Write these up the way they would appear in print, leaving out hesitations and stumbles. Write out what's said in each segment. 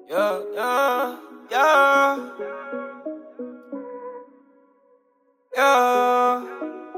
Yeah, yeah, yeah, yeah.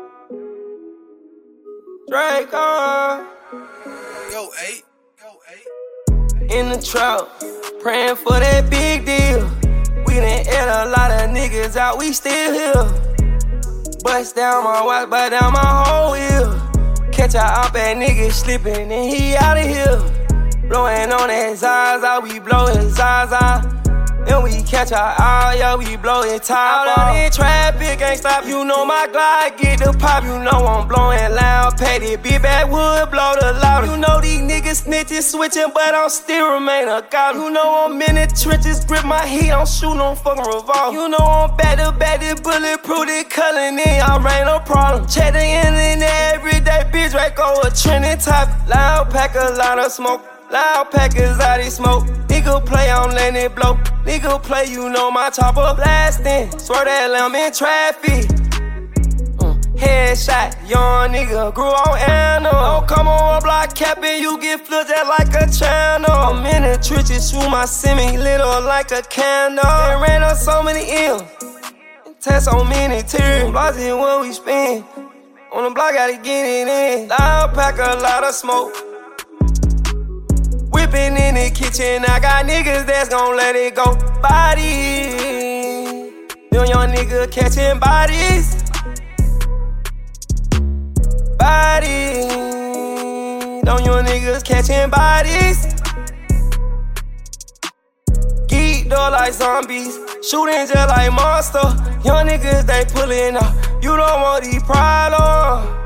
Draco. Go 8. In the trap, praying for that big deal. We done ate a lot of niggas out, we still here. Bust down my watch, bust down my whole wheel. Catch a op at niggas slipping and he outta here. Blowing on his eyes out, we blow his eyes out. Then we catch our eye, yeah, we blow it top off. In traffic, ain't stop, you know my glide get the pop. You know I'm blowing loud, petty, big backwood, blow the loud. You know these niggas snitches switching, but I'm still remain a god. You know I'm in the trenches, grip my heat, I'm shooting on fucking revolver. You know I'm back to back, this bulletproof, this culling in, I ain't no problem. Check the internet every day, bitch, right go a trending top. Loud pack, a lot of smoke. Loud packers out they smoke. Nigga play, I'm letting it blow. Nigga play, you know my chopper blasting. Swear that lamb in traffic. Headshot, young nigga grew on animal. Don't come on block capping, you get flipped just like a channel. I'm in the trenches, shoot my semi, lit up like a candle. And ran up so many M's, test so many tears. Blocks is what we spend. On the block, gotta get it in. Loud pack, a lot of smoke. Whipping in the kitchen, I got niggas that's gon' let it go. Body, them young niggas catching bodies. Body, them young niggas catching bodies. Geeked up like zombies, shooting just like monster. Young niggas they pulling up, you don't want these problems.